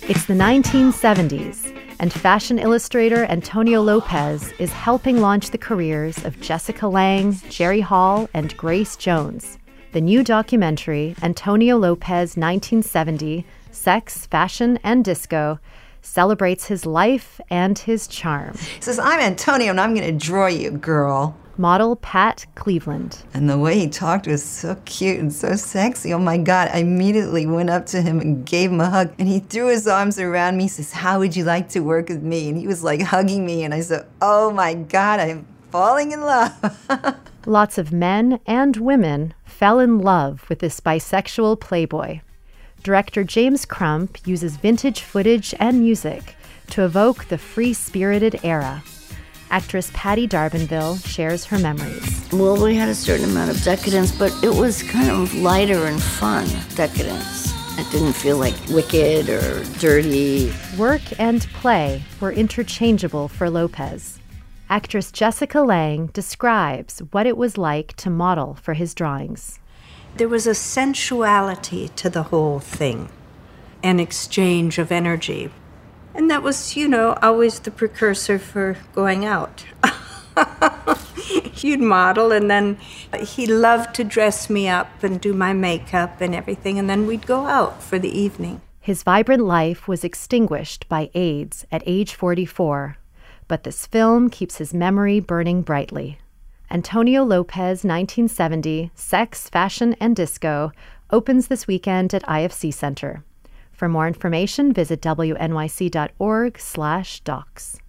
It's the 1970s, and fashion illustrator Antonio Lopez is helping launch the careers of Jessica Lange, Jerry Hall, and Grace Jones. The new documentary, Antonio Lopez 1970, Sex, Fashion, and Disco, celebrates his life and his charm. He says, I'm Antonio and I'm going to draw you, girl. Model Pat Cleveland. And the way he talked was so cute and so sexy. Oh my God, I immediately went up to him and gave him a hug. And he threw his arms around me. He says, how would you like to work with me? And he was like hugging me. And I said, oh my God, I'm falling in love. Lots of men and women fell in love with this bisexual playboy. Director James Crump uses vintage footage and music to evoke the free-spirited era. Actress Patty D'Arbanville shares her memories. Well, we had a certain amount of decadence, but it was kind of lighter and fun decadence. It didn't feel like wicked or dirty. Work and play were interchangeable for Lopez. Actress Jessica Lange describes what it was like to model for his drawings. There was a sensuality to the whole thing, an exchange of energy. And that was, always the precursor for going out. You'd model, and then he loved to dress me up and do my makeup and everything, and then we'd go out for the evening. His vibrant life was extinguished by AIDS at age 44, but this film keeps his memory burning brightly. Antonio Lopez 1970, Sex, Fashion, and Disco opens this weekend at IFC Center. For more information, visit wnyc.org/docs.